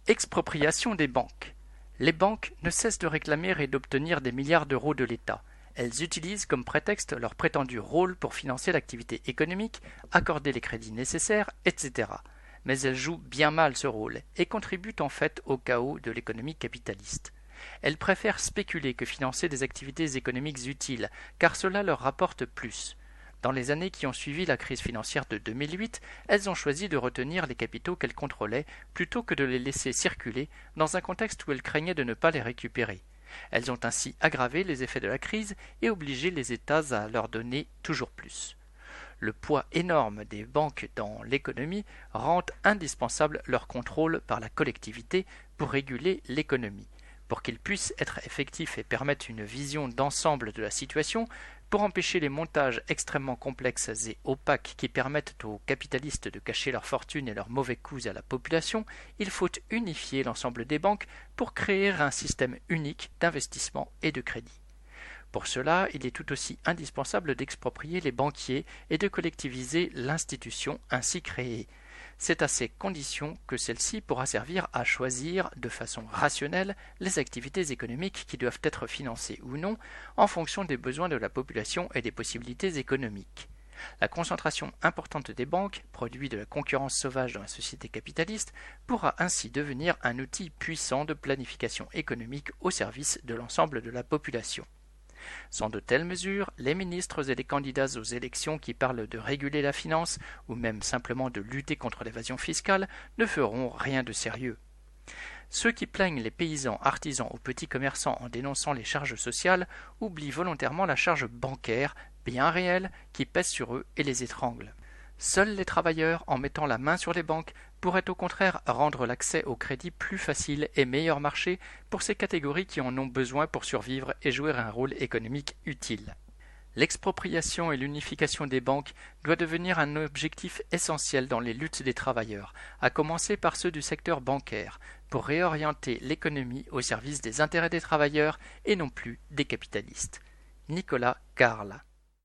Expropriation des banques. Les banques ne cessent de réclamer et d'obtenir des milliards d'euros de l'État. Elles utilisent comme prétexte leur prétendu rôle pour financer l'activité économique, accorder les crédits nécessaires, etc. Mais elles jouent bien mal ce rôle et contribuent en fait au chaos de l'économie capitaliste. Elles préfèrent spéculer que financer des activités économiques utiles, car cela leur rapporte plus. Dans les années qui ont suivi la crise financière de 2008, elles ont choisi de retenir les capitaux qu'elles contrôlaient plutôt que de les laisser circuler dans un contexte où elles craignaient de ne pas les récupérer. Elles ont ainsi aggravé les effets de la crise et obligé les États à leur donner toujours plus. Le poids énorme des banques dans l'économie rend indispensable leur contrôle par la collectivité pour réguler l'économie. Pour qu'ils puissent être effectifs et permettre une vision d'ensemble de la situation, pour empêcher les montages extrêmement complexes et opaques qui permettent aux capitalistes de cacher leurs fortunes et leurs mauvais coups à la population, il faut unifier l'ensemble des banques pour créer un système unique d'investissement et de crédit. Pour cela, il est tout aussi indispensable d'exproprier les banquiers et de collectiviser l'institution ainsi créée. C'est à ces conditions que celle-ci pourra servir à choisir de façon rationnelle les activités économiques qui doivent être financées ou non en fonction des besoins de la population et des possibilités économiques. La concentration importante des banques, produit de la concurrence sauvage dans la société capitaliste, pourra ainsi devenir un outil puissant de planification économique au service de l'ensemble de la population. Sans de telles mesures, les ministres et les candidats aux élections qui parlent de réguler la finance ou même simplement de lutter contre l'évasion fiscale ne feront rien de sérieux. Ceux qui plaignent les paysans, artisans ou petits commerçants en dénonçant les charges sociales oublient volontairement la charge bancaire, bien réelle, qui pèse sur eux et les étrangle. Seuls les travailleurs, en mettant la main sur les banques, pourraient au contraire rendre l'accès au crédit plus facile et meilleur marché pour ces catégories qui en ont besoin pour survivre et jouer un rôle économique utile. L'expropriation et l'unification des banques doit devenir un objectif essentiel dans les luttes des travailleurs, à commencer par ceux du secteur bancaire, pour réorienter l'économie au service des intérêts des travailleurs et non plus des capitalistes. Nicolas Carle.